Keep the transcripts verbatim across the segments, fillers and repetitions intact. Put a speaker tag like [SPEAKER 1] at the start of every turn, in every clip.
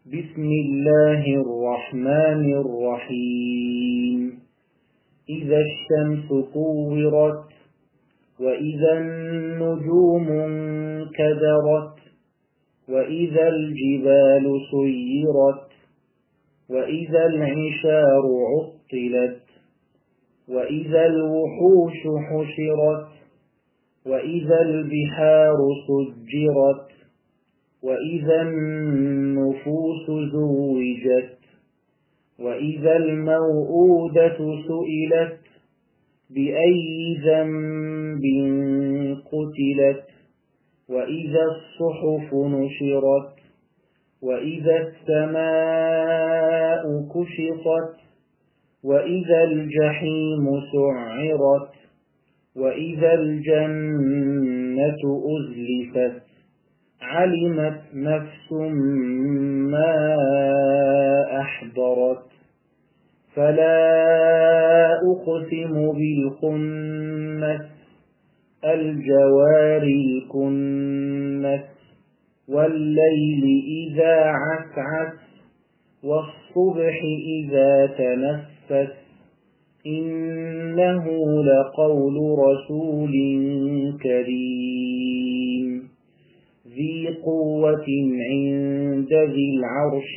[SPEAKER 1] بسم الله الرحمن الرحيم إذا الشمس كورت وإذا النجوم انكدرت وإذا الجبال سيرت وإذا العشار عطلت وإذا الوحوش حشرت وإذا البحار سجرت وإذا النفوس زوجت وإذا الموءودة سئلت بأي ذنب قتلت وإذا الصحف نشرت وإذا السماء كشطت وإذا الجحيم سعرت وإذا الجنة أزلفت علمت نفس ما أحضرت فلا أقسم بالخنس الجوار الكنس والليل إذا عسعس والصبح إذا تنفس إنه لقول رسول كريم ذي قوة عند ذي العرش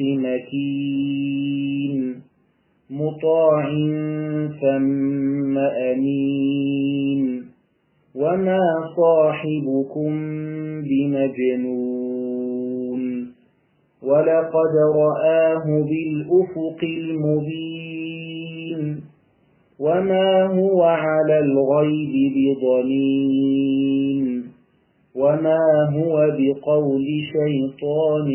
[SPEAKER 1] مكين مطاع ثم أمين وما صاحبكم بمجنون ولقد رآه بالأفق المبين وما هو على الغيب بضنين وما هو بقول شيطان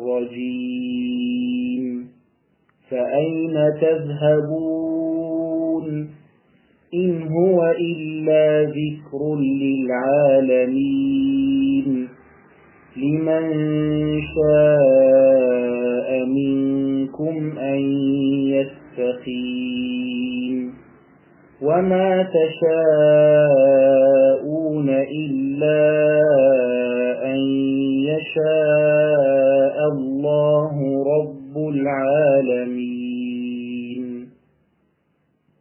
[SPEAKER 1] رجيم فأين تذهبون إن هو إلا ذكر للعالمين لمن شاء منكم أن يستقيم وما تشاءون إلا